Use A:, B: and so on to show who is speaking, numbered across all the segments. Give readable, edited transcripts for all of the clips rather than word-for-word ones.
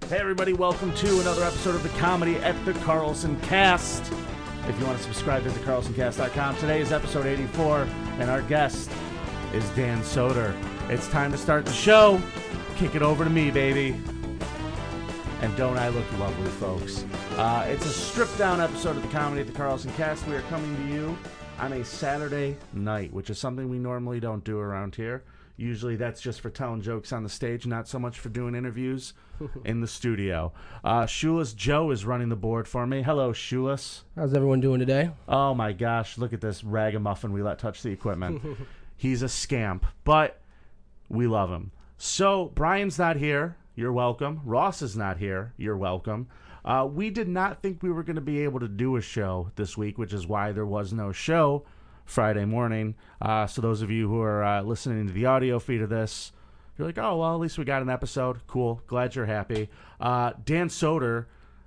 A: Hey everybody, welcome to another episode of the Comedy at the Carlson Cast. If you want to subscribe, visit carlsoncast.com. Today is episode 84, and our guest is Dan Soder. It's time to start the show. Kick it over to me, baby. And don't I look lovely, folks. It's a stripped-down episode of the Comedy at the Carlson Cast. We are coming to you on a Saturday night, which is something we normally don't do around here. Usually that's just for telling jokes on the stage, not so much for doing interviews in the studio. Shoeless Joe is running the board for me. Hello, Shoeless.
B: How's everyone doing today?
A: Oh my gosh, look at this ragamuffin we let touch the equipment. He's a scamp, but we love him. So, Brian's not here. You're welcome. Ross is not here. You're welcome. We did not think we were going to be able to do a show this week, which is why there was no show Friday morning. So those of you who are listening to the audio feed of this, you're like, oh, well, at least we got an episode. Cool. Glad you're happy. Dan Soder,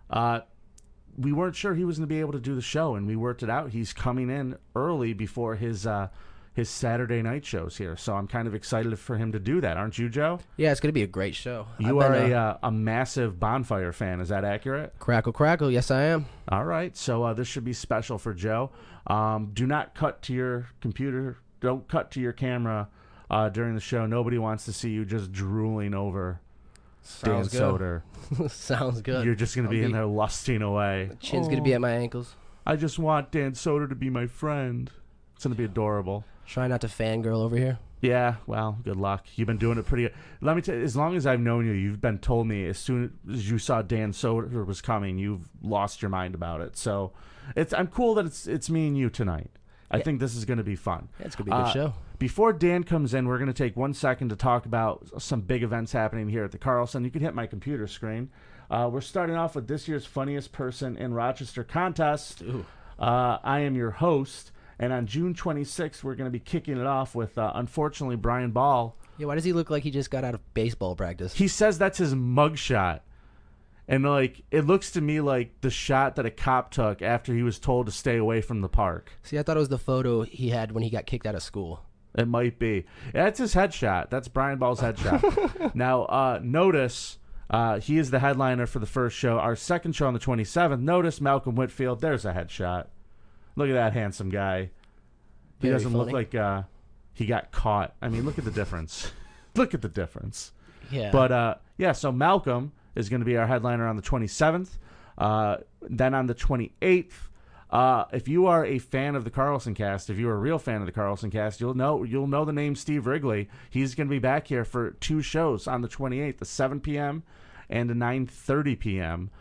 A: we weren't sure he was going to be able to do the show, and we worked it out. He's coming in early before his Saturday night shows here. So I'm kind of excited for him to do that. Aren't you, Joe?
B: Yeah, it's going to be a great show.
A: You are a massive Bonfire fan. Is that accurate?
B: Crackle, crackle. Yes, I am.
A: All right. So this should be special for Joe. Do not cut to your computer. Don't cut to your camera during the show. Nobody wants to see you just drooling over
B: Sounds
A: Dan Soder.
B: Sounds good.
A: You're just going to be in there lusting away.
B: Chin's going to be at my ankles.
A: I just want Dan Soder to be my friend. It's going to be adorable.
B: Try not to fangirl over here.
A: Yeah, well, good luck. You've been doing it pretty good. Let me tell you, as long as I've known you, you've been told me as soon as you saw Dan Soder was coming, you've lost your mind about it. So I'm cool that it's me and you tonight. I think this is going to be fun.
B: Yeah, it's going to be a good show.
A: Before Dan comes in, we're going to take 1 second to talk about some big events happening here at the Carlson. You can hit my computer screen. We're starting off with this year's Funniest Person in Rochester contest. I am your host. And on June 26th, we're going to be kicking it off with, unfortunately, Brian Ball.
B: Yeah, why does he look like he just got out of baseball practice?
A: He says that's his mugshot. And, it looks to me like the shot that a cop took after he was told to stay away from the park.
B: See, I thought it was the photo he had when he got kicked out of school.
A: It might be. That's his headshot. That's Brian Ball's headshot. Now, notice he is the headliner for the first show. Our second show on the 27th, notice Malcolm Whitfield. There's a headshot. Look at that handsome guy. He
B: Very
A: doesn't
B: funny.
A: look like he got caught. I mean, look at the difference. Look at the difference.
B: Yeah.
A: But, so Malcolm is going to be our headliner on the 27th. Then on the 28th, if you are a fan of the Carlson Cast, if you're a real fan of the Carlson Cast, you'll know the name Steve Wrigley. He's going to be back here for 2 shows on the 28th, the 7 p.m. and the 9:30 p.m.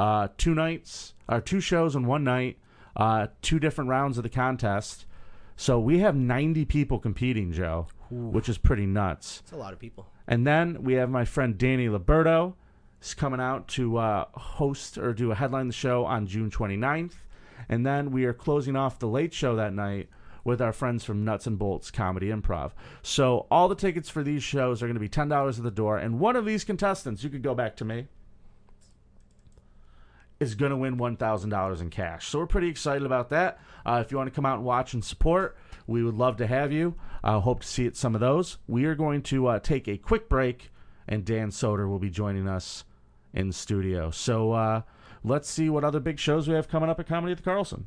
A: 2 shows in one night. 2 different rounds of the contest. So we have 90 people competing, Joe, which is pretty nuts.
B: It's a lot of people.
A: And then we have my friend Danny Liberto. He's coming out to host or do a headline the show on June 29th. And then we are closing off the late show that night with our friends from Nuts and Bolts Comedy Improv. So all the tickets for these shows are going to be $10 at the door. And one of these contestants, you could go back to me, is going to win $1,000 in cash. So we're pretty excited about that. If you want to come out and watch and support, we would love to have you. I hope to see some of those. We are going to take a quick break, and Dan Soder will be joining us in the studio. So let's see what other big shows we have coming up at Comedy at the Carlson.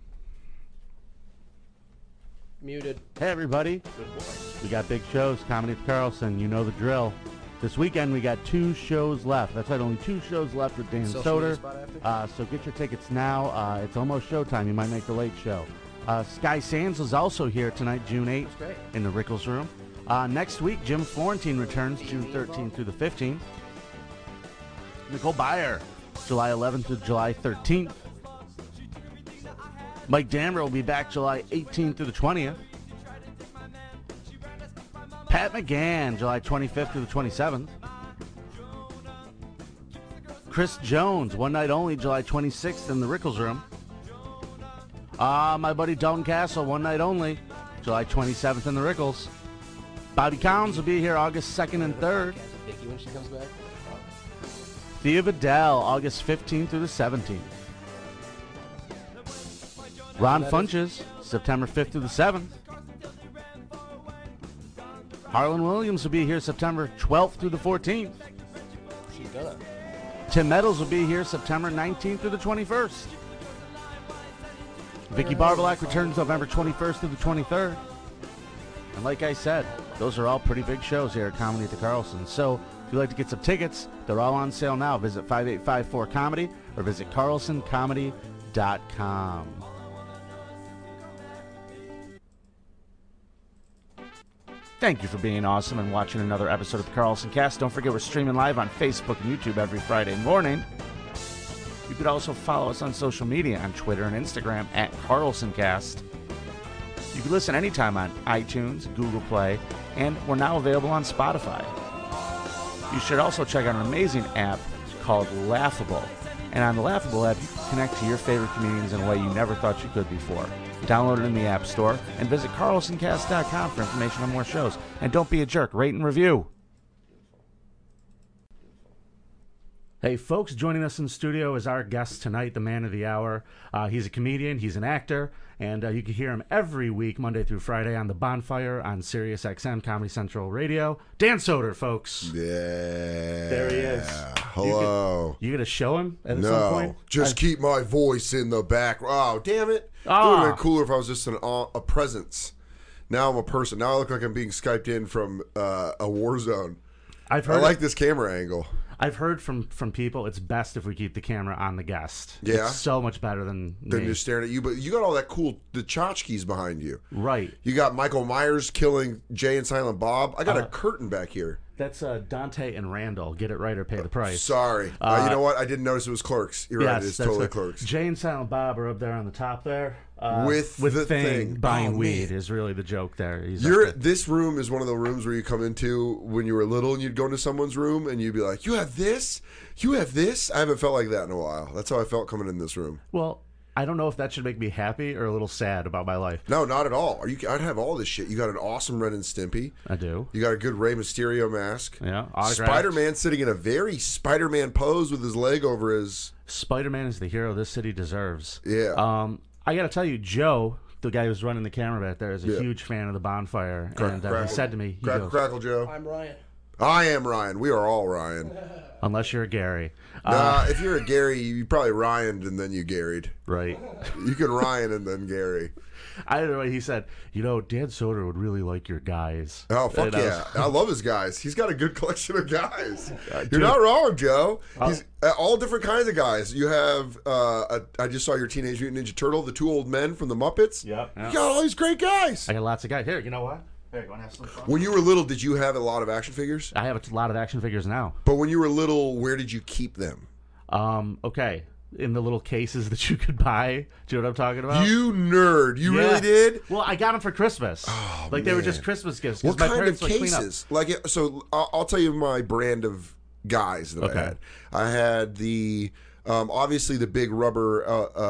B: Muted.
A: Hey, everybody. We got big shows, Comedy at the Carlson. You know the drill. This weekend, we got 2 shows left. That's right, only 2 shows left with Dan Soder. So get your tickets now. It's almost showtime. You might make the late show. Sky Sands is also here tonight, June 8th, in the Rickles Room. Next week, Jim Florentine returns June 13th through the 15th. Nicole Byer, July 11th through July 13th. Mike Dammer will be back July 18th through the 20th. Pat McGann, July 25th through the 27th. Chris Jones, one night only, July 26th in the Rickles Room. My buddy Dalton Castle, one night only, July 27th in the Rickles. Bobby Collins will be here August 2nd and 3rd.
B: Vicky when she comes back.
A: Thea Vidal, August 15th through the 17th. Ron Funches, September 5th through the 7th. Harlan Williams will be here September 12th through the 14th.
B: She's gonna.
A: Tim Meadows will be here September 19th through the 21st. Vicky Barbalak returns November 21st through the 23rd. And like I said, those are all pretty big shows here at Comedy at the Carlson. So if you'd like to get some tickets, they're all on sale now. Visit 5854 Comedy or visit carlsoncomedy.com. Thank you for being awesome and watching another episode of the Carlson Cast. Don't forget we're streaming live on Facebook and YouTube every Friday morning. You could also follow us on social media on Twitter and Instagram at CarlsonCast. You can listen anytime on iTunes, Google Play, and we're now available on Spotify. You should also check out an amazing app called Laughable. And on the Laughable app, you can connect to your favorite comedians in a way you never thought you could before. Download it in the App Store and visit carlsoncast.com for information on more shows. And don't be a jerk, rate and review. Hey folks, joining us in the studio is our guest tonight, the man of the hour. He's a comedian, he's an actor, and you can hear him every week, Monday through Friday, on The Bonfire on Sirius XM Comedy Central Radio. Dan Soder, folks.
C: Yeah.
A: There he is.
C: Hello.
A: You gonna show him at some point?
C: Just keep my voice in the back. Oh, damn it. It would have been cooler if I was just a presence. Now I'm a person. Now I look like I'm being Skyped in from a war zone. I like this camera angle.
A: I've heard from people it's best if we keep the camera on the guest.
C: Yeah.
A: It's so much better than
C: just staring at you. But you got all that cool, the tchotchkes behind you.
A: Right.
C: You got Michael Myers killing Jay and Silent Bob. I got a curtain back here.
A: That's Dante and Randall. Get it right or pay the price.
C: Sorry. You know what? I didn't notice it was Clerks. You're right. It's totally Clerks.
A: Jay and Silent Bob are up there on the top there.
C: With the thing.
A: Buying weed is really the joke there.
C: This room is one of the rooms where you come into when you were little and you'd go into someone's room and you'd be like, you have this? You have this? I haven't felt like that in a while. That's how I felt coming in this room.
A: Well, I don't know if that should make me happy or a little sad about my life.
C: No, not at all. I'd have all this shit. You got an awesome Ren and Stimpy.
A: I do.
C: You got a good Rey Mysterio mask.
A: Yeah.
C: Spider-Man sitting in a very Spider-Man pose with his leg over his...
A: Spider-Man is the hero this city deserves.
C: Yeah.
A: I got to tell you, Joe, the guy who's running the camera back there, is a huge fan of The Bonfire. And he said to me,
C: Crackle Joe.
B: I'm Ryan.
C: I am Ryan. We are all Ryan.
A: Unless you're a Gary.
C: If you're a Gary, you probably Ryaned and then you Garried.
A: Right.
C: You can Ryan and then Gary.
A: Either way, he said, Dan Soder would really like your guys.
C: Oh, fuck yeah. I love his guys. He's got a good collection of guys. You're not wrong, Joe. He's all different kinds of guys. You have, I just saw your Teenage Mutant Ninja Turtle, the two old men from the Muppets.
A: Yep.
C: You got all these great guys.
A: I got lots of guys. Here, you know what? Here, you want to have some fun?
C: When you were little, did you have a lot of action figures?
A: I have a lot of action figures now.
C: But when you were little, where did you keep them?
A: Okay. In the little cases that you could buy. Do you know what I'm talking about?
C: You nerd. You really did?
A: Well, I got them for Christmas.
C: Oh,
A: they were just Christmas gifts.
C: What
A: my
C: kind
A: parents
C: of cases? So I'll tell you my brand of guys that I had. I had the, obviously the big rubber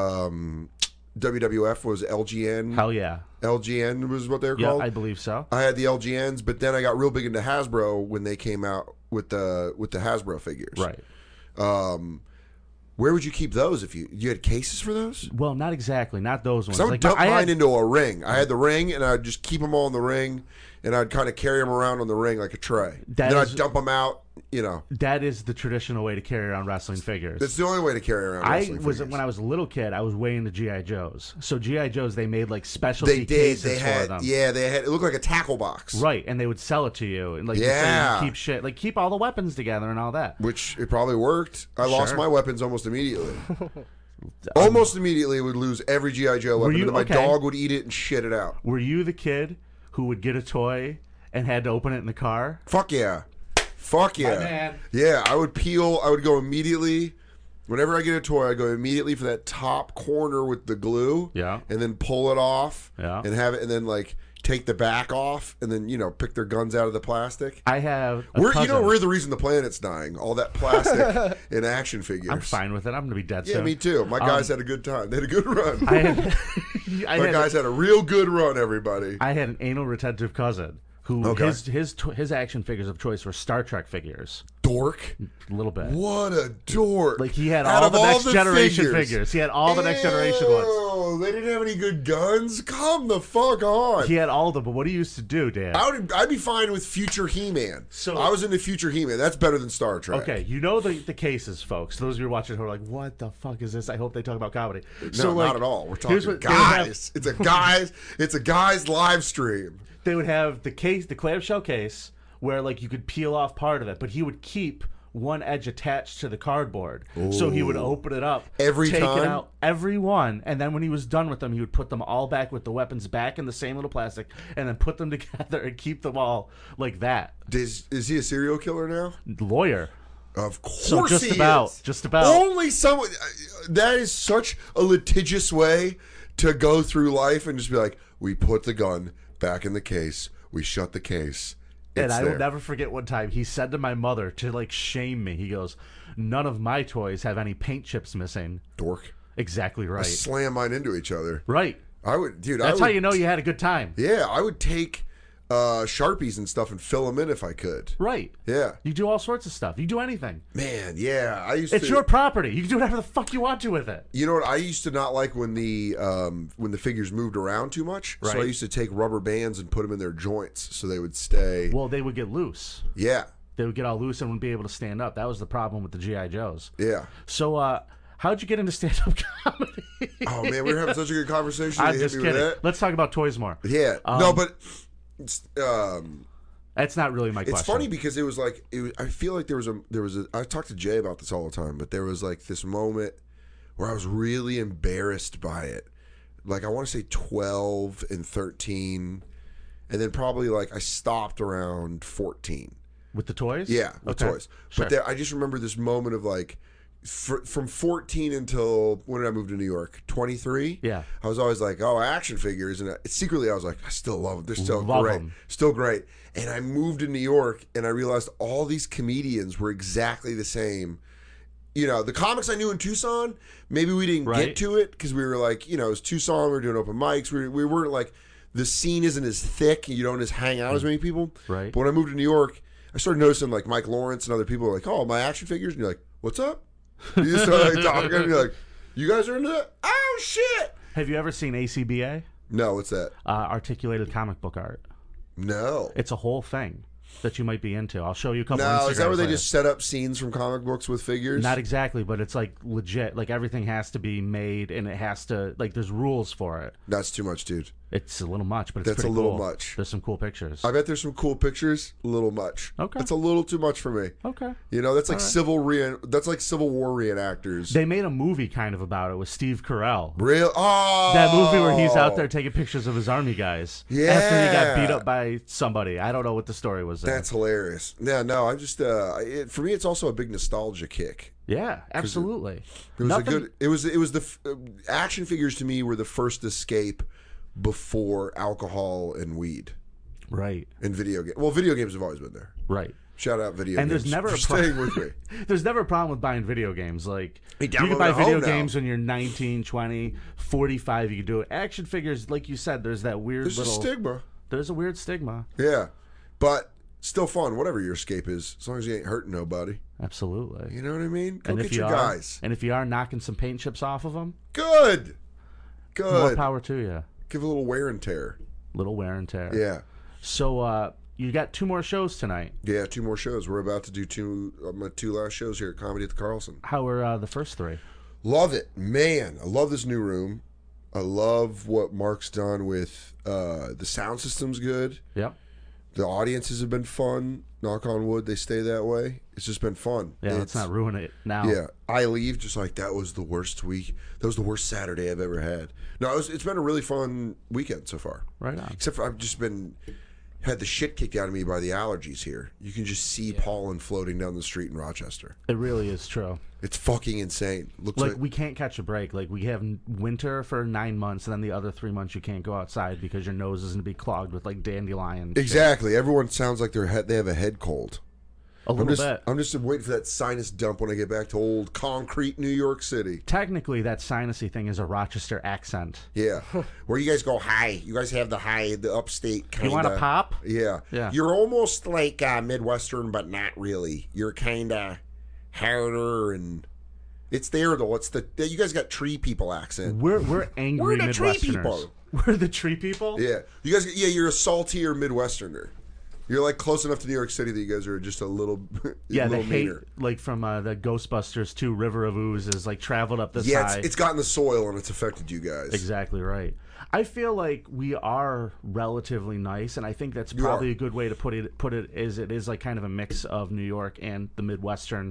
C: WWF was LGN.
A: Hell yeah.
C: LGN was what they were called?
A: Yeah, I believe so.
C: I had the LGNs, but then I got real big into Hasbro when they came out with the Hasbro figures.
A: Right.
C: Where would you keep those if you had cases for those?
A: Well, not exactly. Not those ones.
C: I would dump mine into a ring. I had the ring, and I'd just keep them all in the ring, and I'd kind of carry them around on the ring like a tray. Then I'd dump them out,
A: That is the traditional way to carry around wrestling figures.
C: That's the only way to carry around wrestling figures.
A: When I was a little kid, I was way into G.I. Joes. So G.I. Joes, they made like specialty cases for them.
C: Yeah, they had. It looked like a tackle box.
A: Right, and they would sell it to you. And keep all the weapons together and all that.
C: Which it probably worked. I lost my weapons almost immediately. Almost immediately would lose every G.I. Joe weapon, and my dog would eat it and shit it out.
A: Were you the kid who would get a toy and had to open it in the car?
C: Fuck yeah. Fuck yeah.
A: Man.
C: Yeah, I would go immediately. Whenever I get a toy, I go immediately for that top corner with the glue.
A: Yeah.
C: And then pull it off.
A: Yeah.
C: And have it, and then take the back off, and then pick their guns out of the plastic.
A: I have.
C: We're the reason the planet's dying. All that plastic and action figures.
A: I'm fine with it. I'm gonna be dead soon.
C: Yeah, me too. My guys had a good time. They had a good run.
A: My
C: guys had a real good run. Everybody.
A: I had an anal retentive cousin who his action figures of choice were Star Trek figures.
C: dork.
A: A little bit.
C: What a dork.
A: Like, he had all the Next Generation figures. He had all the Next Generation ones.
C: Oh, they didn't have any good guns? Come the fuck on.
A: He had all of them, but what he used to do, Dan?
C: I'd be fine with future He-Man.
A: So
C: I was into future He-Man. That's better than Star Trek.
A: Okay, you know the cases, folks. Those of you watching who are like, what the fuck is this? I hope they talk about comedy.
C: No, not at all. We're talking guys. It's a guy's live stream.
A: They would have the clamshell case, where like you could peel off part of it, but he would keep one edge attached to the cardboard. Ooh. So he would open it up, take it out, every one, and then when he was done with them, he would put them all back with the weapons back in the same little plastic, and then put them together and keep them all like that.
C: Is he a serial killer now?
A: Lawyer.
C: Of course,
A: so just about.
C: Only someone. That is such a litigious way to go through life and just be like, we put the gun back in the case, we shut the case.
A: And I will never forget one time he said to my mother to like shame me. He goes, "None of my toys have any paint chips missing."
C: Dork.
A: Exactly right.
C: I slam mine into each other.
A: Right.
C: I would, dude.
A: That's how you know you had a good time.
C: Yeah, I would take Sharpies and stuff and fill them in if I could.
A: Right.
C: Yeah.
A: You do all sorts of stuff. You do anything.
C: Man, yeah.
A: It's your property. You can do whatever the fuck you want to with it.
C: You know what? I used to not like when the figures moved around too much. Right. So I used to take rubber bands and put them in their joints so they would stay.
A: Well, they would get loose.
C: Yeah.
A: They would get all loose and wouldn't be able to stand up. That was the problem with the G.I. Joes.
C: Yeah.
A: So, how'd you get into stand-up comedy?
C: Oh, man, we were having such a good conversation.
A: I'm just kidding. Let's talk about toys more.
C: Yeah. No, but...
A: that's not really my question.
C: It's funny because it was like I feel like there was a I talk to Jay about this all the time, but there was like this moment where I was really embarrassed by it. Like I want to say 12 and 13, and then probably like I stopped around 14
A: with the toys.
C: Yeah, with toys.
A: Sure.
C: But I just remember this moment of like. From 14 until when did I move to New York? 23.
A: Yeah,
C: I was always like, oh, action figures, and secretly I was like, I still love them. They're still great, still great. And I moved to New York, and I realized all these comedians were exactly the same. You know, the comics I knew in Tucson, maybe we didn't get to it because we were like, you know, it was Tucson. We were doing open mics. We weren't like the scene isn't as thick. You don't just hang out as many people.
A: Right.
C: But when I moved to New York, I started noticing like Mike Lawrence and other people were like, oh, my action figures, and you're like, what's up? You just start like talking and you're like, you guys are into that? Oh shit!
A: Have you ever seen ACBA?
C: No, what's that?
A: Articulated comic book art.
C: No.
A: It's a whole thing that you might be into. I'll show you a couple.
C: No, is that where they just set up scenes from comic books with figures?
A: Not exactly, but it's like legit. Like everything has to be made, and it has to like. There's rules for it.
C: That's too much, dude.
A: It's a little much, but it's
C: that's a little much.
A: There's some cool pictures.
C: I bet there's some cool pictures. A little much.
A: Okay,
C: that's a little too much for me.
A: Okay,
C: you know that's like Civil War reenactors.
A: They made a movie kind of about it with Steve Carell.
C: Real? Oh,
A: that movie where he's out there taking pictures of his army guys.
C: Yeah,
A: after he got beat up by somebody. I don't know what the story was.
C: That's hilarious. Yeah, no, I'm just for me, it's also a big nostalgia kick.
A: Yeah, absolutely.
C: It was It was the action figures to me were the first escape before alcohol and weed.
A: Right.
C: And video games. Well, video games have always been there.
A: Right.
C: Shout out video
A: and
C: games.
A: There's never
C: staying with me.
A: There's never a problem with buying video games. Like
C: you
A: can buy video games when you're 19, 20, 45. You can do it. Action figures, like you said, there's that weird
C: There's a stigma.
A: There's a weird stigma.
C: Yeah. But still fun, whatever your escape is, as long as you ain't hurting nobody.
A: Absolutely.
C: You know what I mean? Go
A: and
C: get your guys.
A: And if you are knocking some paint chips off of them,
C: good.
A: More power to you.
C: Give a little wear and tear.
A: Little wear and tear.
C: Yeah.
A: So you got 2 more shows tonight.
C: Yeah, 2 more shows. We're about to do my 2 last shows here at Comedy at the Carlson.
A: How were the first 3?
C: Love it, man. I love this new room. I love what Mark's done with the sound system's good.
A: Yep.
C: The audiences have been fun. Knock on wood, they stay that way. It's just been fun.
A: Yeah, let's not ruin it now.
C: Yeah, I leave just like that was the worst week. That was the worst Saturday I've ever had. No, it's been a really fun weekend so far.
A: Right on.
C: Except for I've just had the shit kicked out of me by the allergies here. You can just see pollen floating down the street in Rochester.
A: It really is true.
C: It's fucking insane. Looks like
A: we can't catch a break. Like we have winter for 9 months, and then the other 3 months you can't go outside because your nose is going to be clogged with like dandelion.
C: Exactly. Shit. Everyone sounds like they have a head cold.
A: A little bit.
C: I'm just waiting for that sinus dump when I get back to old concrete New York City.
A: Technically, that sinusy thing is a Rochester accent.
C: Yeah. Where you guys go high. You guys have the high, the upstate kind of.
A: You want to pop?
C: Yeah.
A: Yeah.
C: You're almost like Midwestern, but not really. You're kind of harder and... It's there, though. You guys got tree people accent.
A: We're angry
C: We're the
A: Midwesterners.
C: tree people.
A: We're the tree people?
C: Yeah. You guys, you're a saltier Midwesterner. You're like close enough to New York City that you guys are just a little,
A: yeah.
C: little
A: The hate,
C: meaner.
A: like from the Ghostbusters 2, River of Ooze, is like traveled up this
C: Yeah,
A: high.
C: it's gotten the soil and it's affected you guys.
A: Exactly right. I feel like we are relatively nice, and I think that's probably a good way to put it. Is it is like kind of a mix of New York and the Midwestern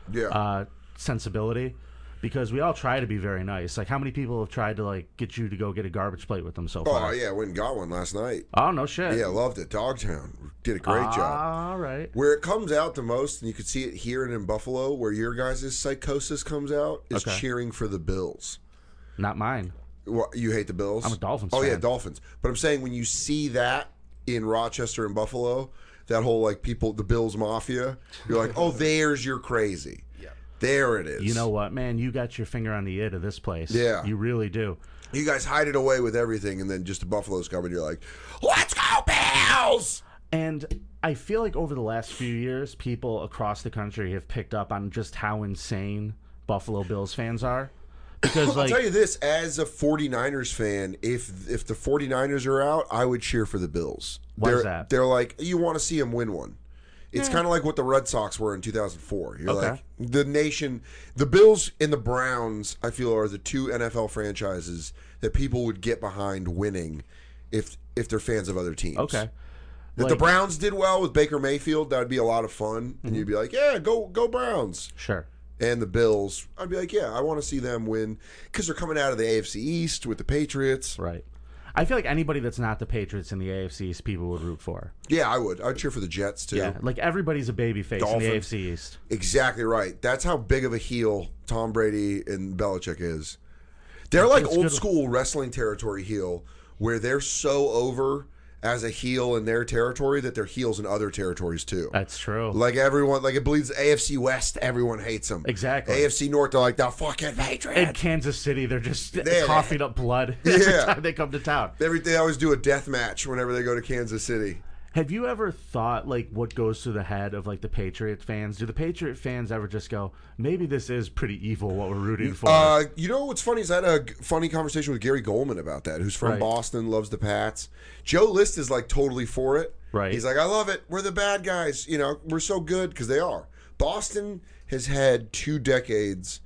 A: sensibility. Because we all try to be very nice. Like, how many people have tried to, like, get you to go get a garbage plate with them so far?
C: Oh, yeah, I went and got one last night.
A: Oh, no shit.
C: Yeah, loved it. Dogtown did a great job.
A: All right.
C: Where it comes out the most, and you can see it here and in Buffalo, where your guys' psychosis comes out, is cheering for the Bills.
A: Not mine.
C: Well, you hate the Bills?
A: I'm a Dolphins
C: fan.
A: fan.
C: Oh, yeah, Dolphins. But I'm saying when you see that in Rochester and Buffalo, that whole, like, people, the Bills Mafia, you're like, oh, there's your crazy. There it is.
A: You know what, man? You got your finger on the it of this place.
C: Yeah.
A: You really do.
C: You guys hide it away with everything, and then just the Buffalo's come, and you're like, let's go, Bills!
A: And I feel like over the last few years, people across the country have picked up on just how insane Buffalo Bills fans are. Because,
C: I'll tell you this, as a 49ers fan, if the 49ers are out, I would cheer for the Bills.
A: Why is that?
C: They're like, you want to see them win one. It's kind of like what the Red Sox were in 2004. You're like, the nation, the Bills and the Browns, I feel, are the two NFL franchises that people would get behind winning if they're fans of other teams.
A: Okay.
C: If the Browns did well with Baker Mayfield, that would be a lot of fun. And you'd be like, yeah, go Browns.
A: Sure.
C: And the Bills, I'd be like, yeah, I want to see them win because they're coming out of the AFC East with the Patriots.
A: Right. I feel like anybody that's not the Patriots in the AFC East, people would root for.
C: Yeah, I would. I'd cheer for the Jets, too.
A: Yeah, like everybody's a babyface in the AFC East.
C: Exactly right. That's how big of a heel Tom Brady and Belichick is. They're like old school wrestling territory heel where they're so over as a heel in their territory that they're heels in other territories too.
A: That's true.
C: Like everyone, like it bleeds AFC West, everyone hates them.
A: Exactly.
C: AFC North, they're like, the fucking Patriots.
A: In Kansas City, they're just coughing up blood every time they come to town.
C: They always do a death match whenever they go to Kansas City.
A: Have you ever thought, like, what goes through the head of, like, the Patriot fans? Do the Patriot fans ever just go, maybe this is pretty evil what we're rooting for?
C: You know what's funny is I had a funny conversation with Gary Goldman about that, who's from Boston, loves the Pats. Joe List is, like, totally for it.
A: Right.
C: He's like, I love it. We're the bad guys. You know, we're so good because they are. Boston has had 2 decades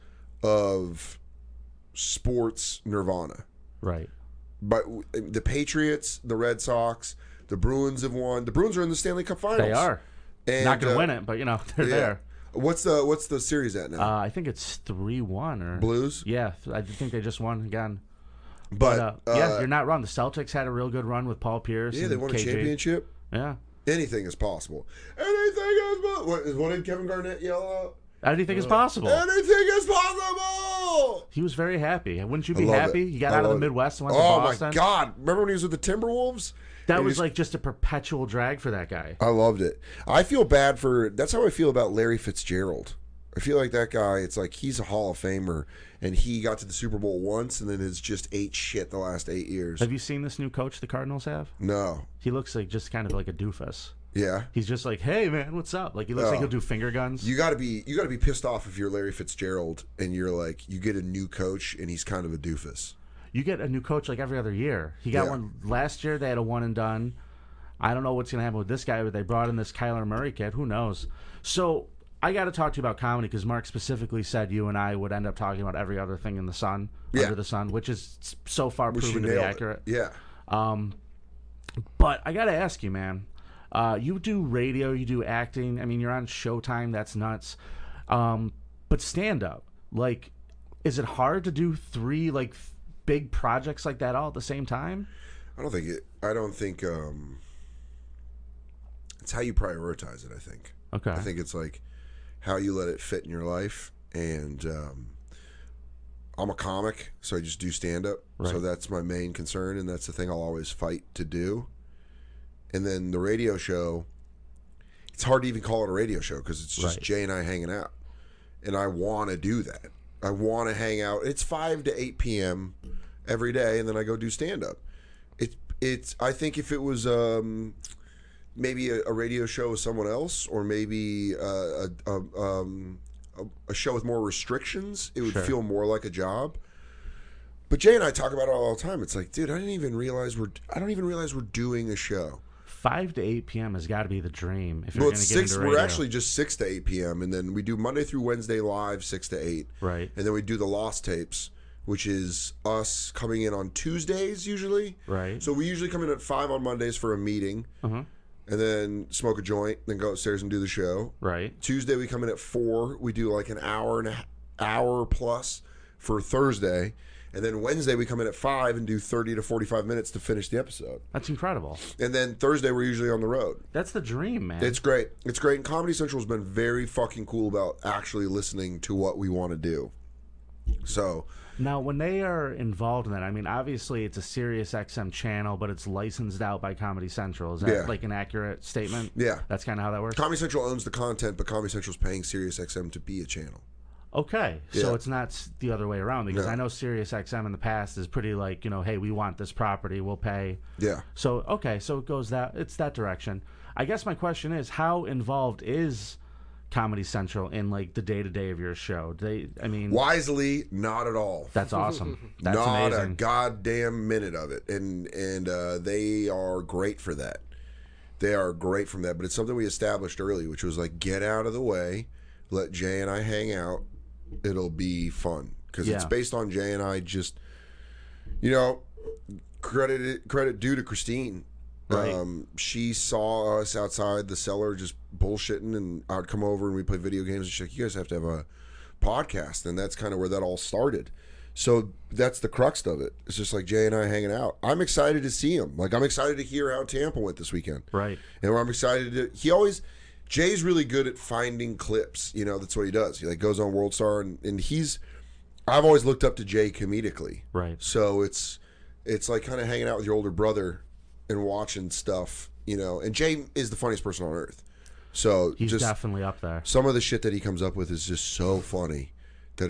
C: of sports nirvana.
A: Right.
C: But the Patriots, the Red Sox... The Bruins have won. The Bruins are in the Stanley Cup Finals.
A: They are. And, not going to win it, but, you know, they're there.
C: What's the series at now?
A: I think it's 3-1. Or
C: Blues?
A: Yeah, I think they just won again.
C: But
A: yeah, you're not wrong. The Celtics had a real good run with Paul Pierce.
C: Yeah, they won a championship.
A: Yeah.
C: Anything is possible. Anything is possible. What did Kevin Garnett yell out?
A: Anything is possible.
C: Anything is possible.
A: He was very happy. Wouldn't you be happy? He got out of the Midwest and went to Boston.
C: Oh, my God. Remember when he was with the Timberwolves?
A: That was like just a perpetual drag for that guy.
C: I loved it. I feel bad for... That's how I feel about Larry Fitzgerald. I feel like that guy, it's like he's a Hall of Famer, and he got to the Super Bowl once and then has just ate shit the last 8 years.
A: Have you seen this new coach the Cardinals have?
C: No.
A: He looks like just kind of like a doofus.
C: Yeah.
A: He's just like, hey, man, what's up? Like, he looks like he'll do finger guns.
C: You gotta be pissed off if you're Larry Fitzgerald and you're like, you get a new coach and he's kind of a doofus.
A: You get a new coach like every other year. He got one last year. They had a one and done. I don't know what's going to happen with this guy, but they brought in this Kyler Murray kid. Who knows? So I got to talk to you about comedy because Mark specifically said you and I would end up talking about every other thing in the sun, under the sun, which is so far proven to be accurate.
C: Yeah.
A: But I got to ask you, man. You do radio, you do acting. I mean, you're on Showtime. That's nuts. But stand up, like, is it hard to do 3 like big projects like that all at the same time?
C: I don't think it's how you prioritize it, I think.
A: Okay.
C: I think it's like how you let it fit in your life. And I'm a comic, so I just do stand-up. Right. So that's my main concern, and that's the thing I'll always fight to do. And then the radio show, it's hard to even call it a radio show because it's just Jay and I hanging out. And I want to do that. I want to hang out. It's 5 to 8 p.m. every day, and then I go do stand-up. It's. I think if it was maybe a radio show with someone else, or maybe a show with more restrictions, it would feel more like a job. But Jay and I talk about it all the time. It's like, dude, I don't even realize we're doing a show.
A: 5 to 8 p.m. has got to be the dream. If you're going to get into radio.
C: We're actually just 6 to 8 p.m. and then we do Monday through Wednesday live 6 to 8.
A: Right.
C: And then we do the Lost Tapes, which is us coming in on Tuesdays usually.
A: Right.
C: So we usually come in at 5 on Mondays for a meeting. And then smoke a joint, then go upstairs and do the show.
A: Right.
C: Tuesday we come in at 4. We do like an hour plus for Thursday. And then Wednesday we come in at 5 and do 30 to 45 minutes to finish the episode.
A: That's incredible.
C: And then Thursday we're usually on the road.
A: That's the dream, man.
C: It's great. It's great. And Comedy Central has been very fucking cool about actually listening to what we want to do. So
A: now, when they are involved in that, I mean, obviously it's a Sirius XM channel, but it's licensed out by Comedy Central. Is that like an accurate statement?
C: Yeah.
A: That's kind of how that works?
C: Comedy Central owns the content, but Comedy Central's paying Sirius XM to be a channel.
A: Okay, so it's not the other way around, because I know Sirius XM in the past is pretty like, hey, we want this property, we'll pay.
C: Yeah.
A: So, okay, so it's that direction. I guess my question is, how involved is Comedy Central in like the day-to-day of your show?
C: Wisely, not at all.
A: That's awesome. That's
C: not
A: amazing.
C: A goddamn minute of it. And they are great for that. They are great from that, but it's something we established early, which was like, get out of the way, let Jay and I hang out. It'll be fun because it's based on Jay and I just, credit due to Christine.
A: Right.
C: She saw us outside the cellar just bullshitting, and I'd come over and we'd play video games. And she's like, you guys have to have a podcast. And that's kind of where that all started. So that's the crux of it. It's just like Jay and I hanging out. I'm excited to see him. Like, I'm excited to hear how Tampa went this weekend.
A: Right.
C: And I'm excited to, Jay's really good at finding clips. That's what he does. He like goes on World Star, and I've always looked up to Jay comedically.
A: Right.
C: So it's like kind of hanging out with your older brother and watching stuff, And Jay is the funniest person on earth. So
A: he's definitely up there.
C: Some of the shit that he comes up with is just so funny that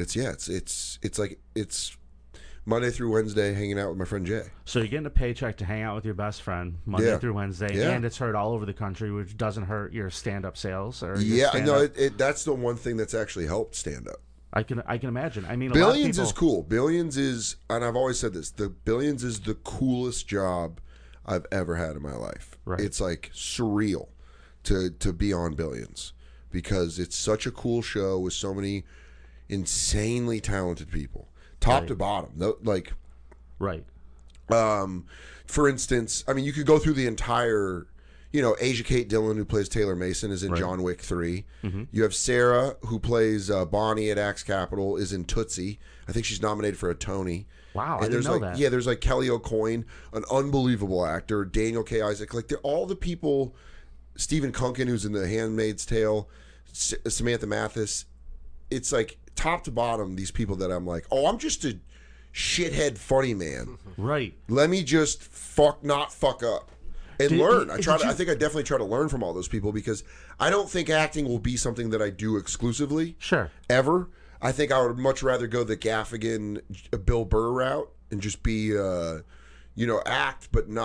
C: it's Monday through Wednesday hanging out with my friend Jay.
A: So you're getting a paycheck to hang out with your best friend Monday through Wednesday, and it's heard all over the country, which doesn't hurt your stand-up sales. Or
C: no, that's the one thing that's actually helped stand-up.
A: I can imagine. I mean,
C: Billions is cool. Billions is, and I've always said this, the Billions is the coolest job I've ever had in my life.
A: Right.
C: It's like surreal to be on Billions because it's such a cool show with so many insanely talented people. Top to bottom, like,
A: right.
C: For instance, I mean, you could go through the entire, Asia Kate Dillon, who plays Taylor Mason, is in John Wick 3. Mm-hmm. You have Sarah, who plays Bonnie at Axe Capital, is in Tootsie. I think she's nominated for a Tony.
A: Wow,
C: and
A: I didn't know that.
C: Yeah, there's like Kelly O'Coin, an unbelievable actor, Daniel K. Isaac, like they're all the people. Stephen Kunkin, who's in The Handmaid's Tale, Samantha Mathis. It's like top to bottom, these people that I'm like, oh, I'm just a shithead funny man.
A: Right.
C: Let me just not fuck up and learn. I think I definitely try to learn from all those people because I don't think acting will be something that I do exclusively.
A: Sure.
C: Ever. I think I would much rather go the Gaffigan, Bill Burr route and just be, act,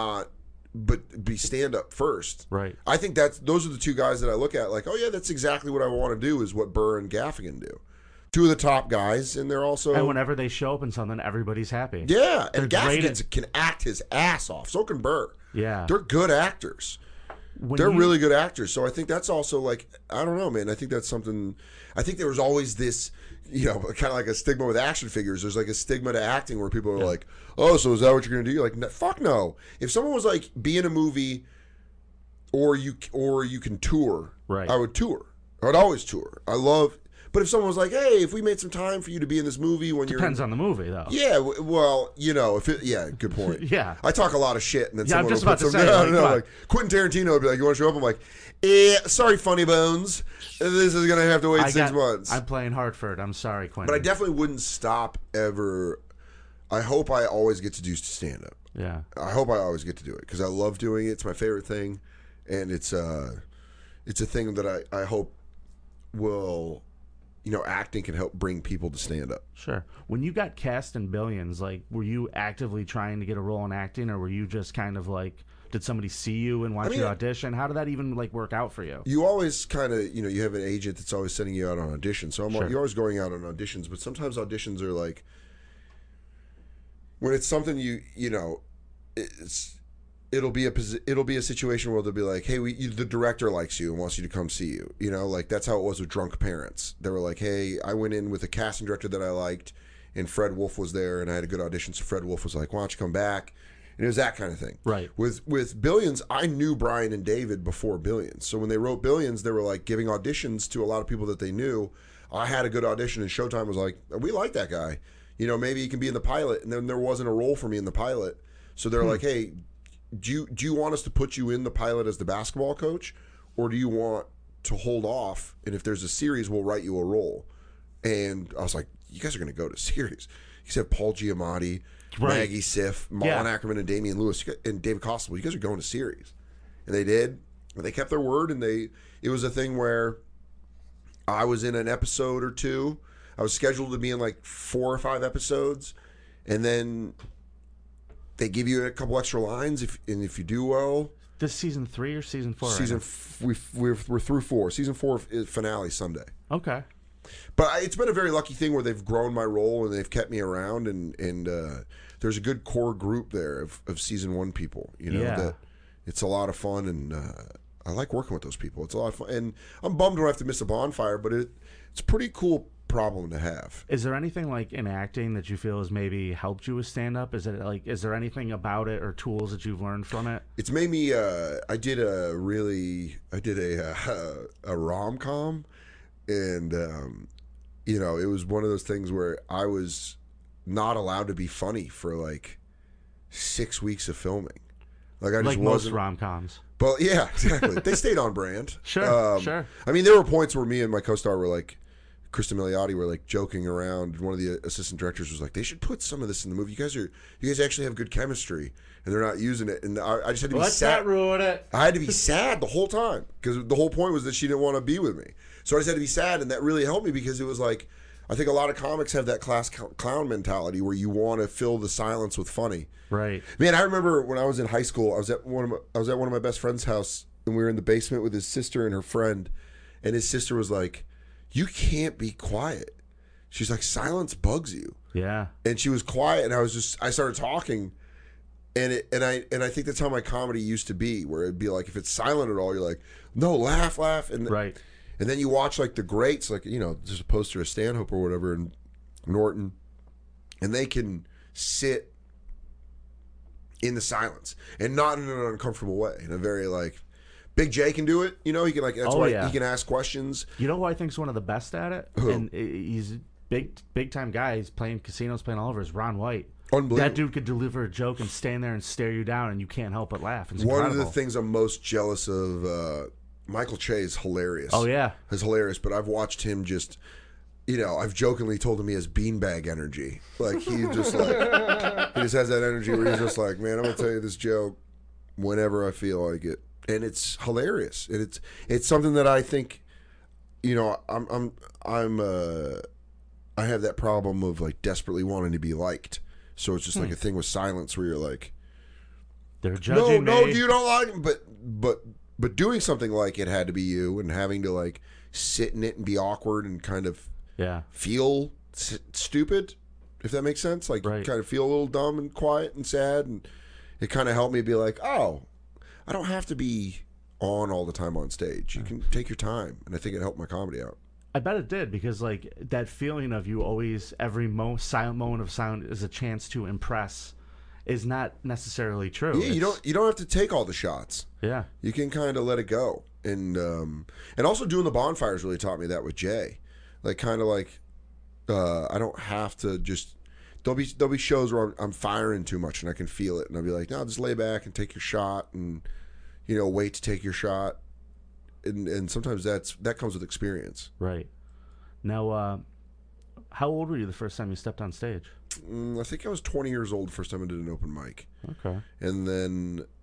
C: but be stand up first.
A: Right.
C: I think those are the two guys that I look at like, oh yeah, that's exactly what I want to do is what Burr and Gaffigan do. Two of the top guys, and they're also...
A: And whenever they show up in something, everybody's happy.
C: Yeah, and Gaffigan can act his ass off. So can Burr.
A: Yeah.
C: They're good actors. They're really good actors. So I think that's also like, I don't know, man. I think that's something... I think there was always this, kind of like a stigma with action figures. There's like a stigma to acting where people are like, oh, so is that what you're going to do? You're like, fuck no. If someone was like, be in a movie or you can tour,
A: right.
C: I would tour. I would always tour. But if someone was like, "Hey, if we made some time for you to be in this movie when
A: Depends on the movie, though.
C: Yeah, well, good point.
A: Yeah.
C: I talk a lot of shit, and then someone
A: I'm just
C: will
A: about
C: put
A: to say,
C: like Quentin Tarantino would be like, "You want to show up?" I'm like, sorry, funny bones. This is gonna have to wait 6 months.
A: I'm playing Hartford. I'm sorry, Quentin.
C: But I definitely wouldn't stop ever. I hope I always get to do stand up.
A: Yeah.
C: I hope I always get to do it because I love doing it. It's my favorite thing, and it's it's a thing that I hope will, acting can help bring people to stand up.
A: Sure. When you got cast in Billions, like, were you actively trying to get a role in acting, or were you just kind of like, did somebody see you and want you to audition? How did that even like work out for you?
C: You always kind of, you have an agent that's always sending you out on auditions. So you're always going out on auditions, but sometimes auditions are like, when it's something it'll be a situation where they'll be like, hey, the director likes you and wants you to come see you. Like that's how it was with Drunk Parents. They were like, hey, I went in with a casting director that I liked, and Fred Wolf was there, and I had a good audition. So Fred Wolf was like, why don't you come back? And it was that kind of thing.
A: Right.
C: With Billions, I knew Brian and David before Billions. So when they wrote Billions, they were like giving auditions to a lot of people that they knew. I had a good audition, and Showtime was like, we like that guy. Maybe he can be in the pilot. And then there wasn't a role for me in the pilot. So they're like, hey, do you want us to put you in the pilot as the basketball coach, or do you want to hold off, and if there's a series, we'll write you a role? And I was like, you guys are going to go to series. You said Paul Giamatti, Maggie Siff, Marlon Ackerman, and Damian Lewis, and David Costabile. You guys are going to series. And they did. And they kept their word, and it was a thing where I was in an episode or two. I was scheduled to be in like 4 or 5 episodes, and then they give you a couple extra lines if you do well.
A: This season 3 or season 4?
C: We're through 4. Season 4 is finale Sunday.
A: Okay.
C: But it's been a very lucky thing where they've grown my role and they've kept me around, and there's a good core group there of season 1 people. That it's a lot of fun, and I like working with those people. It's a lot of fun, and I'm bummed when I have to miss a bonfire, but it's a pretty cool problem to have.
A: Is there anything like in acting that you feel has maybe helped you with stand up? Is there anything about it or tools that you've learned from it?
C: It's made me I did a rom-com, and it was one of those things where I was not allowed to be funny for like 6 weeks of filming. Like I just
A: most rom-coms.
C: But yeah, exactly. They stayed on brand.
A: Sure.
C: I mean, there were points where me and my co-star were like, Kristen Milioti, were like joking around. One of the assistant directors was like, they should put some of this in the movie. You guys actually have good chemistry, and they're not using it. And I just had to be sad.
A: Let's not ruin it.
C: I had to be sad the whole time because the whole point was that she didn't want to be with me. So I just had to be sad, and that really helped me because it was like, I think a lot of comics have that class clown mentality where you want to fill the silence with funny.
A: Right.
C: Man, I remember when I was in high school, I was at one of my best friend's house, and we were in the basement with his sister and her friend, and his sister was like, you can't be quiet. She's like, silence bugs you.
A: Yeah.
C: And she was quiet, and I started talking, and I think that's how my comedy used to be, where it'd be like, if it's silent at all, you're like, no, laugh, and
A: right.
C: And then you watch like the greats, like there's a poster of Stanhope or whatever, and Norton, and they can sit in the silence and not in an uncomfortable way, in a very like. Big J can do it, he can like. That's why he can ask questions.
A: You know who I think's one of the best at it?
C: Who?
A: And he's a big time guy. He's playing casinos, playing all over. Is Ron White.
C: Unbelievable.
A: That dude could deliver a joke and stand there and stare you down, and you can't help but laugh. It's incredible.
C: One of the things I'm most jealous of, Michael Che is hilarious.
A: Oh yeah,
C: he's hilarious. But I've watched him just. I've jokingly told him he has beanbag energy. Like he just has that energy where he's just like, man, I'm gonna tell you this joke whenever I feel like it. And it's hilarious, and it's something that I think, I have that problem of like desperately wanting to be liked. So it's just like a thing with silence where you're like,
A: they're judging me.
C: No, you don't like him. But doing something like it had to be you, and having to like sit in it and be awkward and kind of feel stupid, if that makes sense. Like kind of feel a little dumb and quiet and sad, and it kind of helped me be like, oh. I don't have to be on all the time on stage. You can take your time, and I think it helped my comedy out.
A: I bet it did, because like that feeling of you always, every silent moment of sound is a chance to impress is not necessarily true.
C: Yeah, you don't have to take all the shots.
A: Yeah, you
C: can kind of let it go, and also doing the bonfires really taught me that with Jay. Like kind of like I don't have to just. There'll be shows where I'm firing too much and I can feel it, and I'll be like, no, just lay back and take your shot, and wait to take your shot, and sometimes that comes with experience.
A: Right. Now, how old were you the first time you stepped on stage?
C: I think I was 20 years old the first time I did an open mic.
A: Okay.
C: And then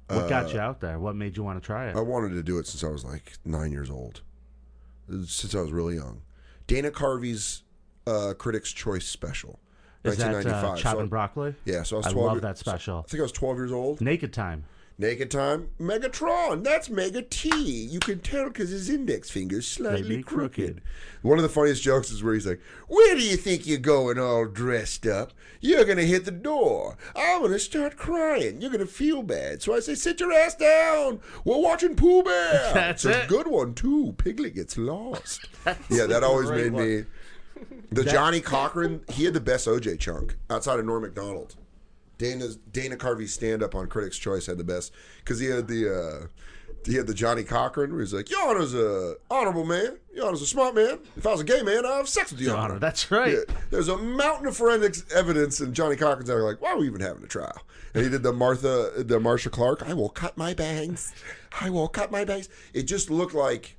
A: What got you out there? What made you want to try it?
C: I wanted to do it since I was like 9 years old. Since I was really young. Dana Carvey's Critics' Choice special.
A: Is that
C: 1995.
A: Chopping Broccoli?
C: Yeah, so I was 12.
A: I love that special.
C: I think I was 12 years old.
A: Naked Time.
C: Naked Time. Megatron. That's Mega T. You can tell because his index finger's slightly crooked. One of the funniest jokes is where he's like, where do you think you're going all dressed up? You're going to hit the door. I'm going to start crying. You're going to feel bad. So I say, sit your ass down. We're watching Pooh Bear.
A: That's
C: it's a good one, too. Piglet gets lost. Yeah, that always made me... Johnny Cochran, he had the best OJ chunk outside of Norm Macdonald. Dana Carvey's stand-up on Critics' Choice had the best because he had the Johnny Cochran where he's like, Your Honor's a honorable man. Your Honor's a smart man. If I was a gay man, I'd have sex with Your Honor.
A: That's right.
C: Yeah, there's a mountain of forensics evidence, and Johnny Cochran's there like, why are we even having a trial? And he did the Marsha Clark, I will cut my bangs. I will cut my bangs. It just looked like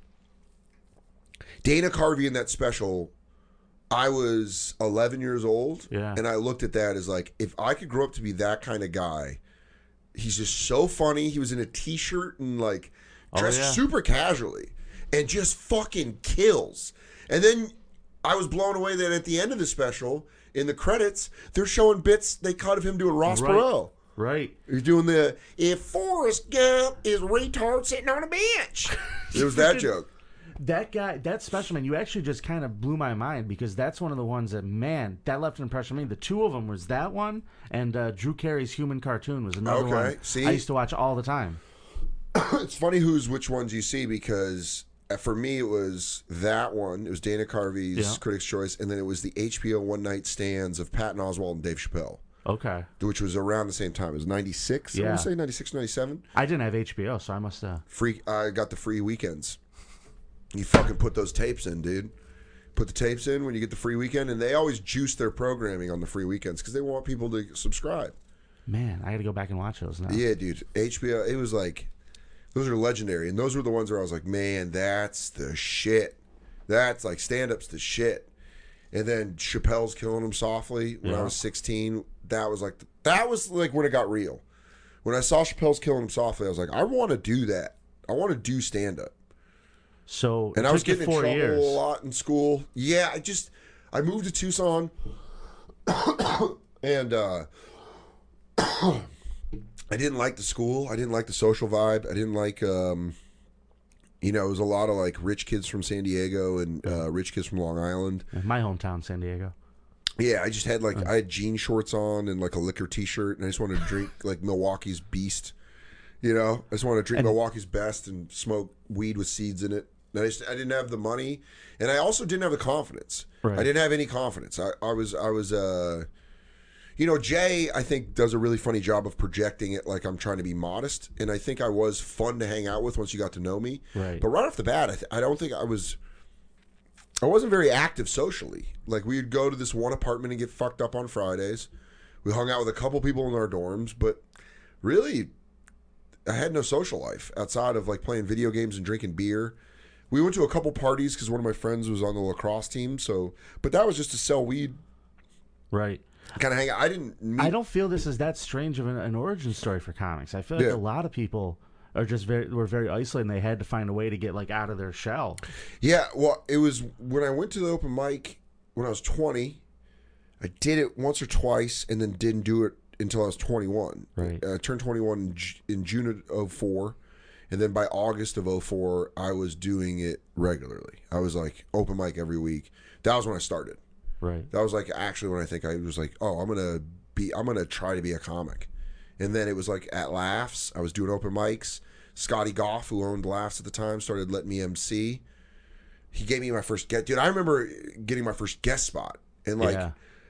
C: Dana Carvey in that special. I was 11 years old, and I looked at that as like, if I could grow up to be that kind of guy, he's just so funny. He was in a T-shirt and like dressed super casually and just fucking kills. And then I was blown away that at the end of the special, in the credits, they're showing bits they cut of him doing Ross Perot.
A: Right.
C: He's doing the, if Forrest Gump is retard sitting on a bench. It was that joke.
A: That guy, that special, man, you actually just kind of blew my mind because that's one of the ones that, man, that left an impression on me. The two of them was that one, and Drew Carey's Human Cartoon was another one I used to watch all the time.
C: It's funny which ones you see because for me it was that one. It was Dana Carvey's Critics' Choice, and then it was the HBO One Night Stands of Patton Oswalt and Dave Chappelle.
A: Okay.
C: Which was around the same time. It was 96, I want to say, 96, 97.
A: I didn't have HBO, so I must have...
C: I got the free weekends. You fucking put those tapes in, dude. Put the tapes in when you get the free weekend, and they always juice their programming on the free weekends because they want people to subscribe.
A: Man, I got to go back and watch those now.
C: Yeah, dude. HBO, it was like, those are legendary, and those were the ones where I was like, man, that's the shit. That's like stand-up's the shit. And then Chappelle's Killing Him Softly when I was 16. That was like when it got real. When I saw Chappelle's Killing Him Softly, I was like, I want to do that. I want to do stand-up.
A: So
C: and I was getting in trouble a lot in school. Yeah, I moved to Tucson, and I didn't like the school. I didn't like the social vibe. I didn't like, it was a lot of like rich kids from San Diego and rich kids from Long Island.
A: My hometown, San Diego.
C: Yeah, I just had I had jean shorts on and like a liquor T-shirt, and I just wanted to drink like Milwaukee's Beast. I just wanted to drink Milwaukee's Best and smoke weed with seeds in it. I didn't have the money, and I also didn't have the confidence. Right. I didn't have any confidence. I was Jay, I think, does a really funny job of projecting it like I'm trying to be modest, and I think I was fun to hang out with once you got to know me.
A: Right.
C: But right off the bat, I don't think I wasn't very active socially. Like, we'd go to this one apartment and get fucked up on Fridays. We hung out with a couple people in our dorms, but really, I had no social life outside of like playing video games and drinking beer. We went to a couple parties because one of my friends was on the lacrosse team. But that was just to sell weed.
A: Right.
C: Kind of hang out.
A: I don't feel this is that strange of an origin story for comics. I feel like a lot of people are just were very isolated, and they had to find a way to get like out of their shell. Yeah,
C: well, it was when I went to the open mic when I was 20. I did it once or twice, and then didn't do it until I was 21.
A: Right.
C: I turned 21 in June of 04. And then by August of 04, I was doing it regularly. I was like open mic every week. That was when I started.
A: Right.
C: That was like actually when I think I was like, oh, I'm gonna try to be a comic. And then it was like at Laughs, I was doing open mics. Scotty Goff, who owned Laughs at the time, started letting me MC. He gave me my first guest. Dude, I remember getting my first guest spot. And like,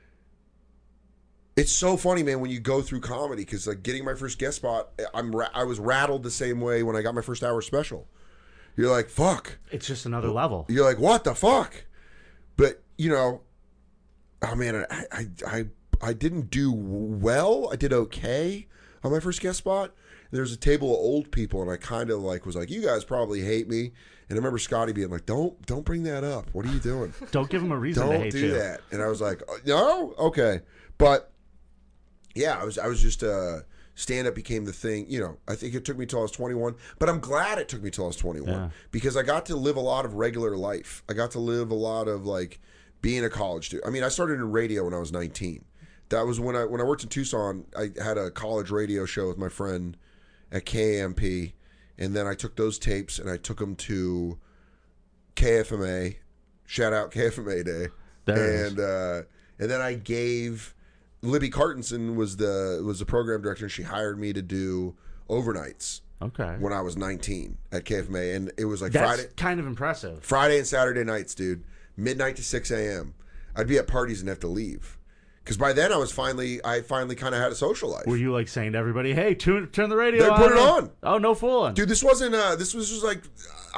C: it's so funny, man, when you go through comedy, because like getting my first guest spot, I was rattled the same way when I got my first hour special. You're like, fuck.
A: It's just another level.
C: You're like, what the fuck? But, oh man, I didn't do well. I did okay on my first guest spot. There's a table of old people, and I kind of like was like, you guys probably hate me. And I remember Scotty being like, don't bring that up. What are you doing?
A: Don't give him a reason to hate you.
C: Don't do that. And I was like, no? Okay. But yeah, I was just stand-up became the thing. I think it took me till I was 21, but I'm glad it took me till I was 21 because I got to live a lot of regular life. I got to live a lot of like being a college student. I mean, I started in radio when I was 19. That was when I worked in Tucson. I had a college radio show with my friend at KAMP, and then I took those tapes and I took them to KFMA. Shout out KFMA Day. And then I gave Libby Cartenson was the program director, and she hired me to do overnights.
A: Okay.
C: When I was 19 at KFMA, and it was like
A: That's
C: Friday.
A: Kind of impressive.
C: Friday and Saturday nights, dude. Midnight to 6 a.m. I'd be at parties and have to leave. Because by then I finally kind of had a social life.
A: Were you like saying to everybody, "Hey, turn the radio on"?
C: They put it on.
A: Oh, no fooling,
C: dude. This wasn't. This was just like,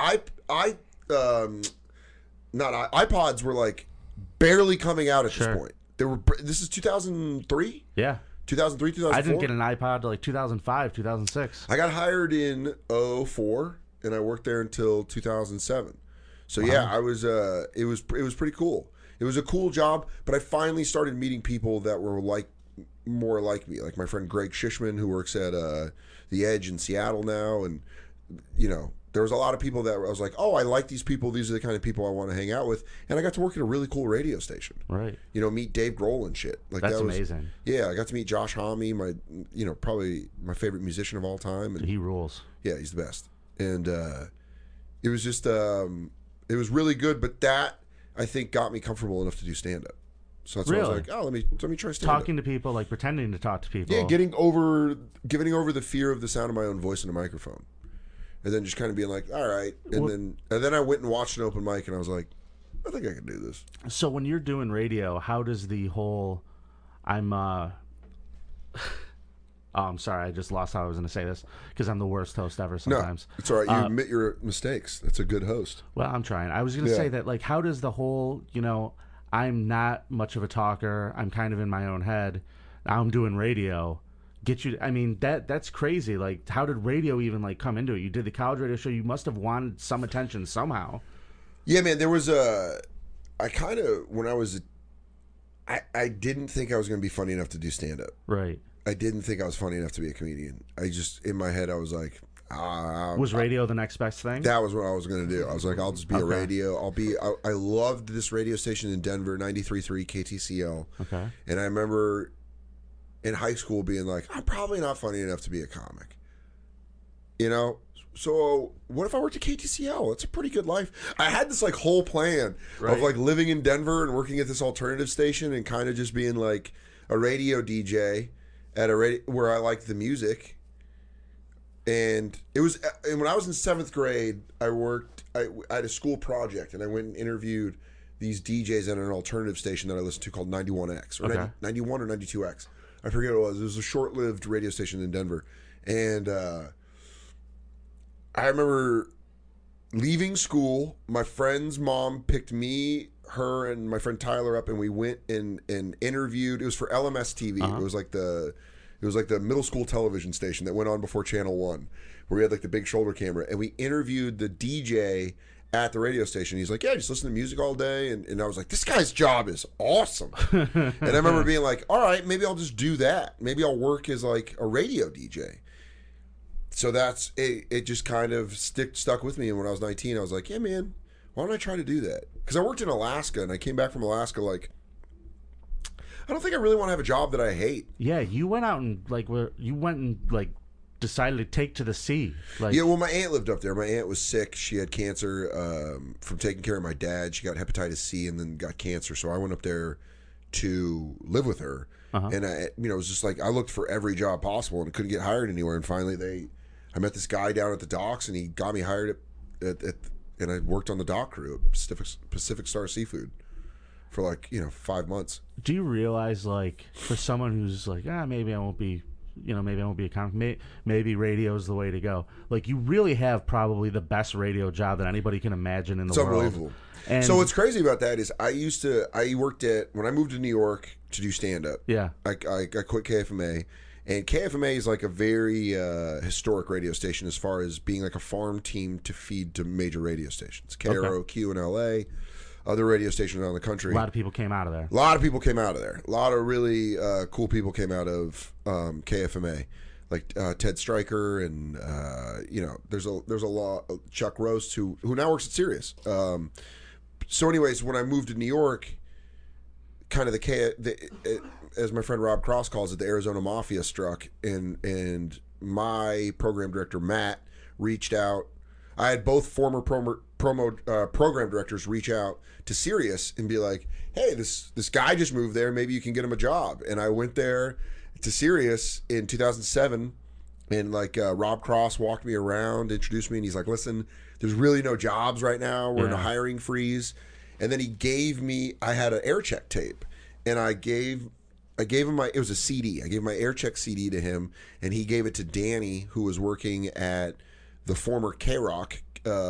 C: iPods were like barely coming out at this point. This is 2003.
A: Yeah.
C: 2003, 2004.
A: I didn't get an iPod till like 2005, 2006.
C: I got hired in 2004, and I worked there until 2007. So yeah, I was. It was pretty cool. It was a cool job, but I finally started meeting people that were more like me, like my friend Greg Shishman, who works at The Edge in Seattle now, and there was a lot of people that I was like, oh, I like these people. These are the kind of people I want to hang out with, and I got to work at a really cool radio station.
A: Right.
C: Meet Dave Grohl and shit. Like
A: that's amazing.
C: Yeah, I got to meet Josh Homme, probably my favorite musician of all time. And
A: he rules.
C: Yeah, he's the best. And it was just, it was really good. But that I think got me comfortable enough to do stand up. So that's why I was like, oh, let me try stand up.
A: Talking to people, like pretending to talk to people.
C: Yeah, giving over the fear of the sound of my own voice in a microphone. And then just kind of being like, all right. And then I went and watched an open mic, and I was like, I think I can do this.
A: So when you're doing radio, how does the whole I'm sorry, I just lost how I was going to say this because I'm the worst host ever sometimes.
C: No, it's all right. You admit your mistakes. That's a good host.
A: Well, I'm trying. I was going to say that, like, how does the whole, I'm not much of a talker. I'm kind of in my own head. Now I'm doing radio. Get you? I mean, that's crazy. Like, how did radio even like come into it? You did the college radio show. You must have wanted some attention somehow.
C: Yeah, man. There was I didn't think I was going to be funny enough to do stand up.
A: Right.
C: I didn't think I was funny enough to be a comedian. I just, in my head, I was like,
A: was radio the next best thing?
C: That was what I was going to do. I was like, I'll just be a radio. I loved this radio station in Denver, 93.3 KTCL.
A: Okay.
C: And I remember in high school being like, I'm probably not funny enough to be a comic. So what if I worked at KTCL? It's a pretty good life. I had this like whole plan of like living in Denver and working at this alternative station and kind of just being like a radio DJ at a radio where I liked the music. And when I was in 7th grade, I had a school project, and I went and interviewed these DJs at an alternative station that I listened to called 91X or 91 or 92X. I forget what it was. It was a short-lived radio station in Denver. And I remember leaving school. My friend's mom picked me, her, and my friend Tyler up, and we went and interviewed. It was for LMS TV. It was like the middle school television station that went on before Channel 1, where we had like the big shoulder camera. And we interviewed the DJ at the radio station. He's like, yeah, just listen to music all day. And I was like, this guy's job is awesome. And I remember being like, all right, maybe I'll just do that. Maybe I'll work as like a radio DJ. So that's it. It just kind of stuck with me. And when I was 19, I was like, yeah, man, why don't I try to do that? Because I worked in Alaska, and I came back from Alaska like, I don't think I really want to have a job that I hate.
A: Yeah, you went out and decided to take to the sea.
C: Yeah, well, my aunt lived up there. My aunt was sick. She had cancer from taking care of my dad. She got hepatitis C and then got cancer. So I went up there to live with her. And it was just like I looked for every job possible and couldn't get hired anywhere. And finally, I met this guy down at the docks, and he got me hired and I worked on the dock crew at Pacific Star Seafood for 5 months.
A: Do you realize, like, for someone who's like, maybe I won't be a comic, maybe radio is the way to go. Like, you really have probably the best radio job that anybody can imagine in the world.
C: It's unbelievable. And so what's crazy about that is I worked when I moved to New York to do stand-up.
A: Yeah.
C: I quit KFMA. And KFMA is like a very historic radio station as far as being like a farm team to feed to major radio stations. KROQ in LA, other radio stations around the country.
A: A lot of people came out of there.
C: A lot of really cool people came out of KFMA. like Ted Stryker, and there's a lot. Chuck Roast, who now works at Sirius. So, anyways, when I moved to New York, kind of as my friend Rob Cross calls it, the Arizona Mafia struck, and my program director Matt reached out. I had both former program directors reach out to Sirius and be like, "Hey, this guy just moved there. Maybe you can get him a job." And I went there to Sirius in 2007, and Rob Cross walked me around, introduced me, and he's like, "Listen, there's really no jobs right now. We're in a hiring freeze." And then he gave me, I had an air check tape, and I gave him it was a CD. I gave my air check CD to him, and he gave it to Danny, who was working at the former K-Rock,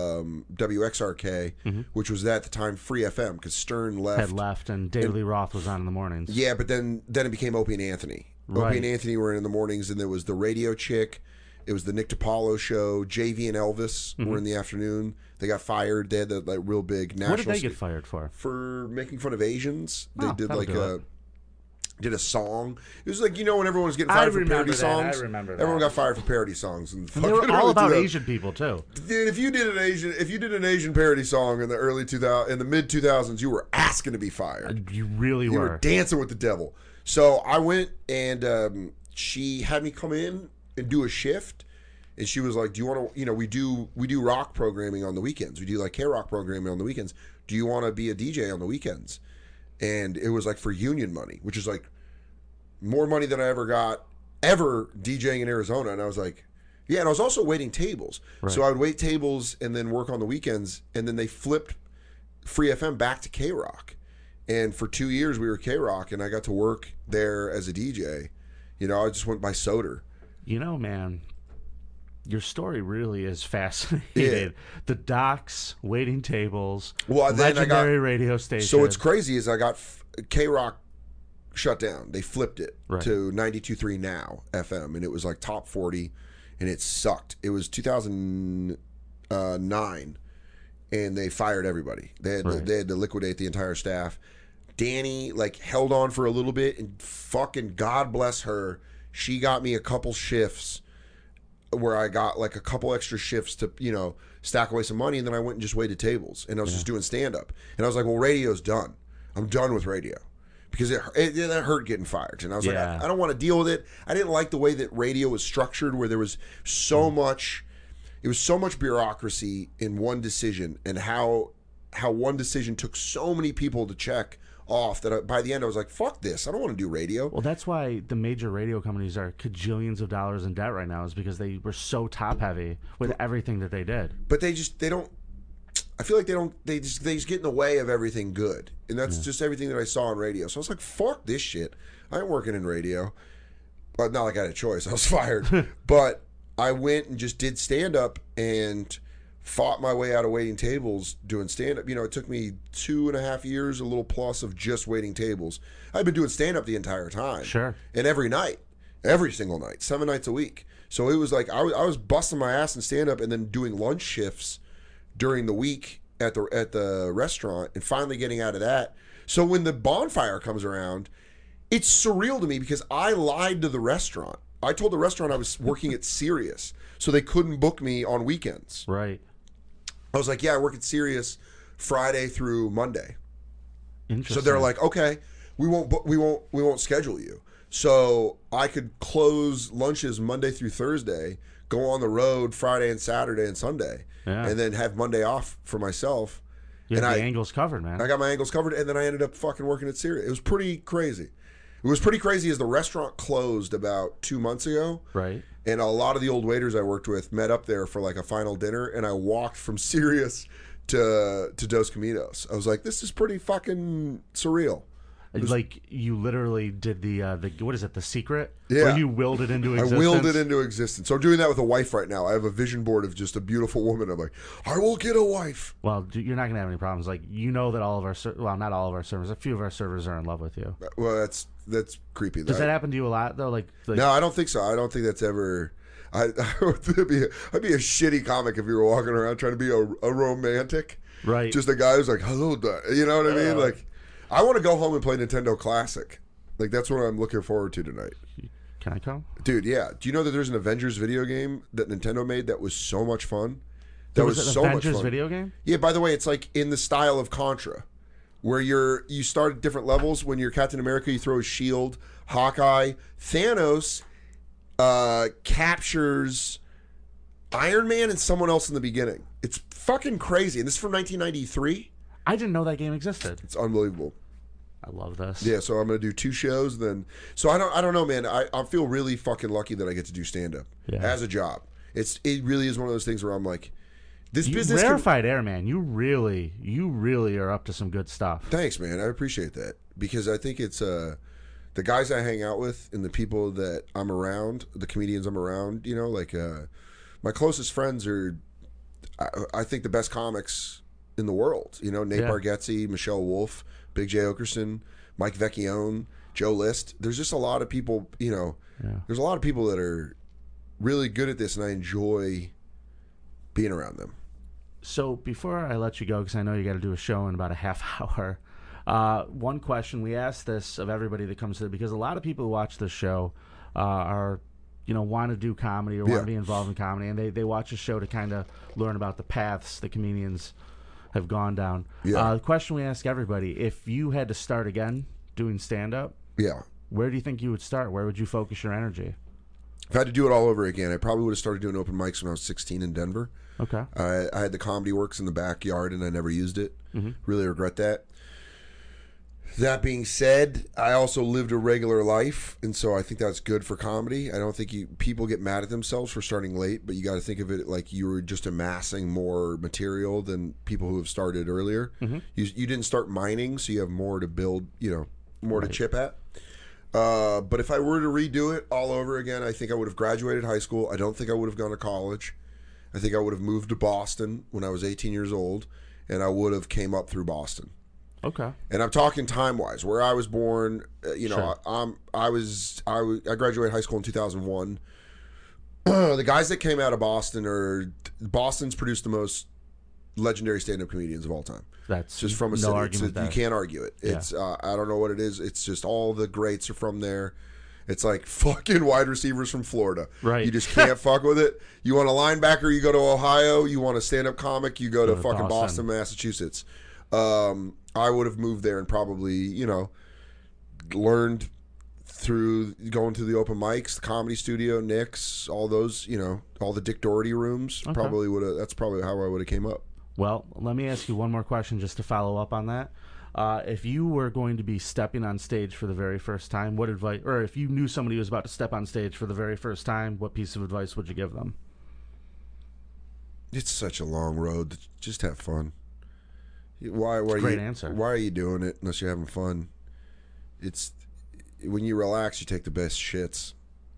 C: WXRK, which was at the time Free FM, because Stern
A: had left, and David Lee Roth was on in the mornings.
C: Yeah, but then it became Opie and Anthony.
A: Right.
C: Opie and Anthony were in the mornings, and there was the Radio Chick. It was the Nick DiPaolo show. JV and Elvis were in the afternoon. They got fired. They had the real big national.
A: What did they get fired for?
C: For making fun of Asians. They did did a song. It was when everyone was getting fired for parody songs.
A: I remember that.
C: Everyone got fired for parody songs, and
A: they were all about Asian people too.
C: Dude, if you did an Asian parody song in the mid 2000s, you were asking to be fired.
A: You really were.
C: You were dancing with the devil. So I went, and she had me come in and do a shift, and she was like, "Do you want to? We do rock programming on the weekends. We do K-Rock programming on the weekends. Do you want to be a DJ on the weekends?" And it was for union money, which is more money than I ever got DJing in Arizona. And I was like, yeah. And I was also waiting tables. Right. So I would wait tables and then work on the weekends. And then they flipped Free FM back to K-Rock. And for 2 years we were K-Rock, and I got to work there as a DJ. I just went by Soder.
A: Man, your story really is fascinating.
C: Yeah.
A: The docks, waiting tables,
C: legendary
A: radio station.
C: So what's crazy is I got K-Rock shut down. They flipped it to 92.3 Now FM, and it was top 40, and it sucked. It was 2009, and they fired everybody. They had to liquidate the entire staff. Danny held on for a little bit, and fucking God bless her, she got me a couple shifts where I got a couple extra shifts to, stack away some money, and then I went and just waited tables, and I was just doing stand-up. And I was like, well, radio's done. I'm done with radio. Because it hurt getting fired. And I was like, I don't want to deal with it. I didn't like the way that radio was structured, where there was so much, it was so much bureaucracy in one decision, and how one decision took so many people to check off that by the end I was like, fuck this, I don't want to do radio.
A: Well, that's why the major radio companies are cajillions of dollars in debt right now, is because they were so top heavy with everything that they did.
C: But they don't, I feel like they just get in the way of everything good, and that's just everything that I saw on radio. So I was like, fuck this shit, I ain't working in radio. But not like I had a choice, I was fired. But I went and just did stand up and fought my way out of waiting tables doing stand-up. It took me 2.5 years, a little plus, of just waiting tables. I'd been doing stand-up the entire time.
A: Sure.
C: And every single night, 7 nights a week. So it was I was busting my ass in stand-up, and then doing lunch shifts during the week at the restaurant, and finally getting out of that. So when the bonfire comes around, it's surreal to me, because I lied to the restaurant. I told the restaurant I was working at Sirius, so they couldn't book me on weekends.
A: Right.
C: I was like, yeah, I work at Sirius Friday through Monday.
A: Interesting.
C: So they're like, okay, we won't schedule you. So I could close lunches Monday through Thursday, go on the road Friday and Saturday and Sunday, and then have Monday off for myself.
A: You had the angles covered, man.
C: I got my angles covered, and then I ended up fucking working at Sirius. It was pretty crazy. It was pretty crazy, as the restaurant closed about 2 months ago.
A: Right.
C: And a lot of the old waiters I worked with met up there for a final dinner, and I walked from Sirius to Dos Caminos. I was like, this is pretty fucking surreal.
A: You literally did the what is it, The Secret?
C: Yeah.
A: Where you willed it into existence?
C: I willed it into existence. So I'm doing that with a wife right now. I have a vision board of just a beautiful woman. I'm like, I will get a wife.
A: Well, you're not going to have any problems. That all of our not all of our servers, a few of our servers are in love with you.
C: Well, that's creepy.
A: Does that happen to you a lot, though?
C: No, I don't think so. I don't think that's ever... I'd be a shitty comic if you were walking around trying to be a romantic.
A: Right.
C: Just a guy who's like, hello, you know what I mean? I want to go home and play Nintendo Classic. That's what I'm looking forward to tonight.
A: Can I come?
C: Dude, yeah. Do you know that there's an Avengers video game that Nintendo made that was so much fun?
A: That was so much fun. Avengers video game?
C: Yeah, by the way, it's like in the style of Contra, where you start at different levels. When you're Captain America, you throw a shield. Hawkeye. Thanos captures Iron Man and someone else in the beginning. It's fucking crazy. And this is from 1993.
A: I didn't know that game existed.
C: It's unbelievable.
A: I love this.
C: Yeah, so I'm gonna do 2 shows. Then, so I don't know, man. I feel really fucking lucky that I get to do stand up as a job. It really is one of those things where I'm like, this business.
A: Rarefied air, man. You really are up to some good stuff.
C: Thanks, man. I appreciate that because I think it's the guys I hang out with and the people that I'm around, the comedians I'm around. You know, like my closest friends are, I think, the best comics in the world. You know, Nate Bargatze, Michelle Wolf, Big J. Okerson, Mike Vecchione, Joe List. There's just a lot of people, you know, there's a lot of people that are really good at this, and I enjoy being around them.
A: So before I let you go, because I know you got to do a show in about a half hour, one question, we ask this of everybody that comes to, because a lot of people who watch this show are, you know, want to do comedy or want to be involved in comedy, and they watch the show to kind of learn about the paths the comedians have gone down. The question we ask everybody, if you had to start again doing stand-up, where do you think you would start? Where would you focus your energy?
C: If I had to do it all over again, I probably would have started doing open mics when I was 16 in Denver.
A: Okay.
C: I had the Comedy Works in the backyard, and I never used it. Really regret that. That being said, I also lived a regular life, and so I think that's good for comedy. I don't think people get mad at themselves for starting late, but you got to think of it like you were just amassing more material than people who have started earlier. You didn't start mining, so you have more to build, you know, more to chip at. But if I were to redo it all over again, I think I would have graduated high school. I don't think I would have gone to college. I think I would have moved to Boston when I was 18 years old, and I would have came up through Boston.
A: Okay.
C: And I'm talking time-wise. Where I was born, you know, I graduated high school in 2001. The guys that came out of Boston Boston's produced the most legendary stand-up comedians of all time.
A: That's
C: just from a
A: no
C: city. You can't argue it. It's I don't know what it is. It's just all the greats are from there. It's like fucking wide receivers from Florida.
A: Right.
C: You just can't fuck with it. You want a linebacker, you go to Ohio. You want a stand-up comic, you go to fucking Boston, Massachusetts. I would have moved there and probably, you know, learned through going to the open mics, the Comedy Studio, Nick's, all those, you know, all the Dick Doherty rooms.
A: Okay.
C: That's probably how I would have came up.
A: Well, let me ask you one more question just to follow up on that. If you were going to be stepping on stage for the very first time, what advice, or if you knew somebody who was about to step on stage for the very first time, what piece of advice would you give them?
C: It's such a long road. Just have fun. Why
A: great answer.
C: Why are you doing it unless you're having fun? It's when you relax, you take the best shits.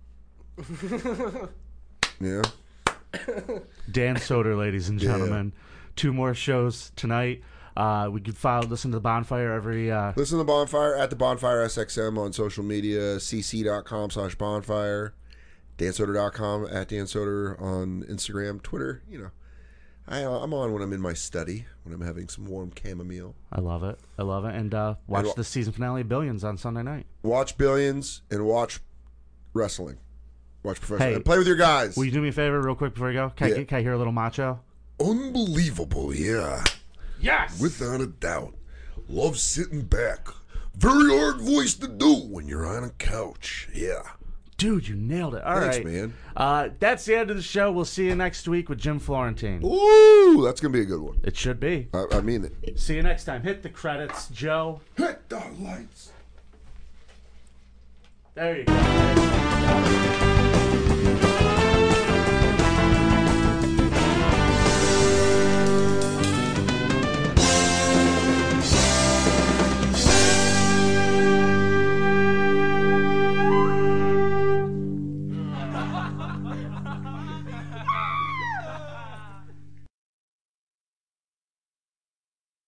C: Yeah.
A: Dan Soder, ladies and gentlemen. 2 more shows tonight. We could listen to the Bonfire every...
C: Listen to the Bonfire at the Bonfire SXM on social media, cc.com/bonfire, dansoder.com, at dansoder on Instagram, Twitter, you know. I'm on when I'm in my study, when I'm having some warm chamomile.
A: I love it. And watch the season finale of Billions on Sunday night.
C: Watch Billions and watch wrestling. Watch professional. And play with your guys.
A: Will you do me a favor real quick before you go? Can I hear a little macho?
C: Unbelievable, yeah.
A: Yes!
C: Without a doubt. Love sitting back. Very hard voice to do when you're on a couch. Yeah.
A: Dude, you nailed it. All right.
C: Thanks, man.
A: That's the end of the show. We'll see you next week with Jim Florentine.
C: Ooh, that's going to be a good one.
A: It should be.
C: I mean it.
A: See you next time. Hit the credits, Joe.
C: Hit the lights.
A: There you go.